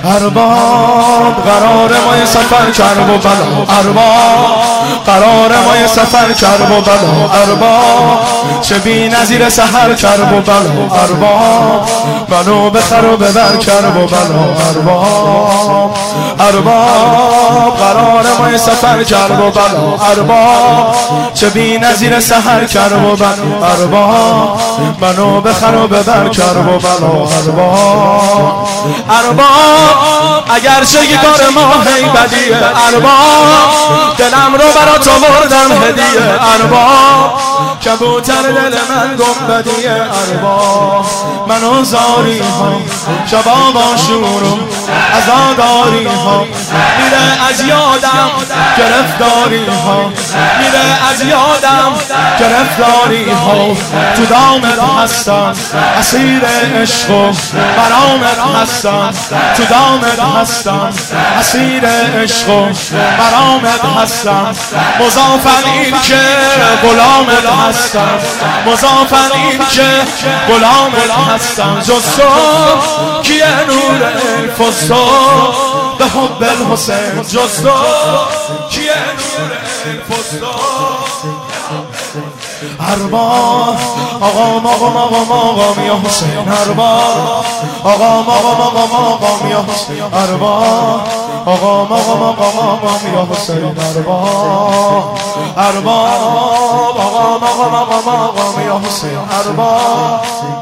ارباب قرار ما یه سفر کرب و بلا، ارباب قرار ما یه سفر کرب و بلا، ارباب چه بی نظیر سحر کرب و بلا، ارباب منو بخر و ببر کرب و بلا، ارباب قرار ما یه سفر کرب و بلا، ارباب چه بی نظیر سحر کرب و بلا، ارباب منو بخر و ببر کرب و بلا، ارباب اگر چه کار ما هی بدیه، ارباب دلم رو برا تو بردم هدیه، ارباب کبوتر دل من گنبدیه، ارباب منو زاری ها شباب آشور و عزاداری ها میره از یادم گرفتاری ها، میره از یادم گرفتاری ها، تو دامت هستم اسیر عشق و برامت هستم، تو دامت هستم اسیر عشق و برامت هستم، مضافن این که غلامت هستم، مضافن این که غلامت هستم، جز تو کیه نور الفستو به حب الحسین، جز تو کیه نور الفستو. ارباب آقام آقام آقام آقام یا حسین، ارباب آقام آقام آقام آقام یا حسین، ارباب آقام آقام آقام آقام یا حسین، ارباب ارباب آقام آقام آقام آقام یا حسین، ارباب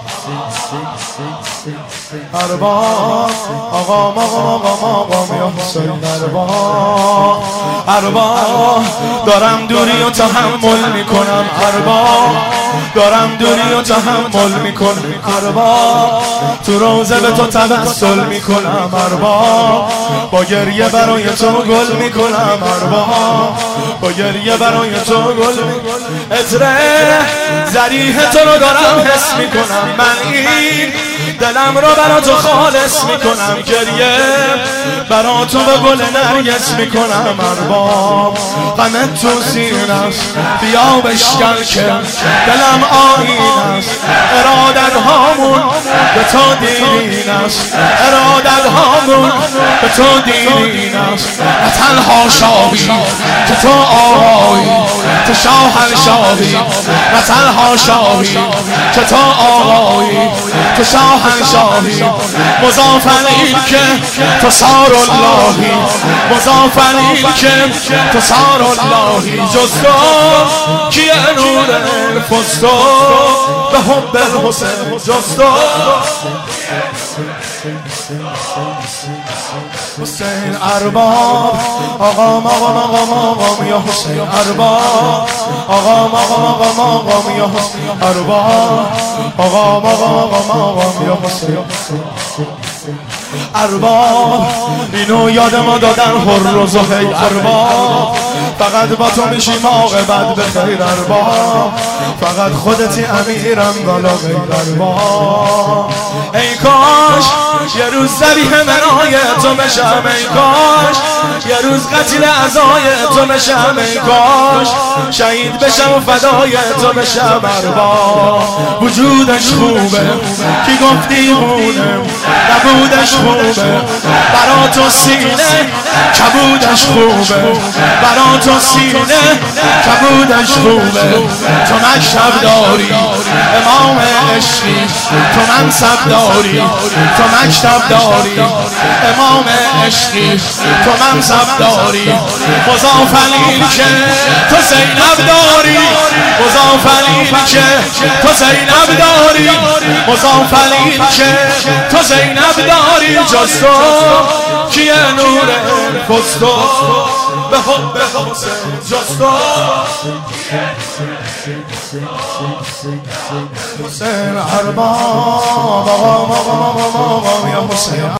ارباب آقام آقام آقام آقام یا حسین، ارباب ارباب دارم دوری و تحمل میکنم، ارباب دارم دوری و تحمل میکنم، ارباب تو روزه به تو توسل میکنم، ارباب با گریه برای تو گل میکنم، ارباب با گریه برای تو گل میکنم، عطر ذریح تو رو دارم حس میکنم، من این دلم رو برا تو خالص میکنم، گریه برا تو به گل نرگس میکنم، ارباب غم تو سینم بیا بشکن که دلم آیین است، ارادت هامون به تو دیرین است، ارادت هامون به تو دیرین است، نه تنها شاهی که تو آقایی تو شاهنشاهی، نه تنها شاهی که تو آقایی تو شاهنشاهی، مضافن این که تو سار اللهی، مضافن این که تو سار اللهی، جز تو کیه نور الفستو به حب الحسین، جز تو حسین، ارباب آقام آقام آقام آقام یا حسین، ارباب آقام آقام آقام آقام یا حسین، ارباب آقام آقام آقام آقام یا حسین، ارباب اینو یاد ما دادن هر و زهیر، ارباب فقط با تو میشیم عاقبت به خیر، ارباب فقط خودتی امیرم والا غیر، ارباب ای کاش یه روز ذبیح منای تو بشم، ای کاش یه روز قتیل عزای تو بشم، ای کاش شهید بشم و فدای تو بشم، ارباب وجودش خوبه کی گفتی مونه نبودش خوبه، برا تو سینه کبودش خوبه، برا تو سینه کبودش خوبه، تو مکتب داری امام عشقی، تو منصب داری تو مکتب داری امام عشقی، تو منصب داری، مضافن این که تو زینب داری، مضافن این که تو زینب داری، مضافن این که تو زینب داری، جز تو کیه نور الفستو به حب حسین، جز تو حسین، ارباب آقام آقام آقام آقام یا حسین.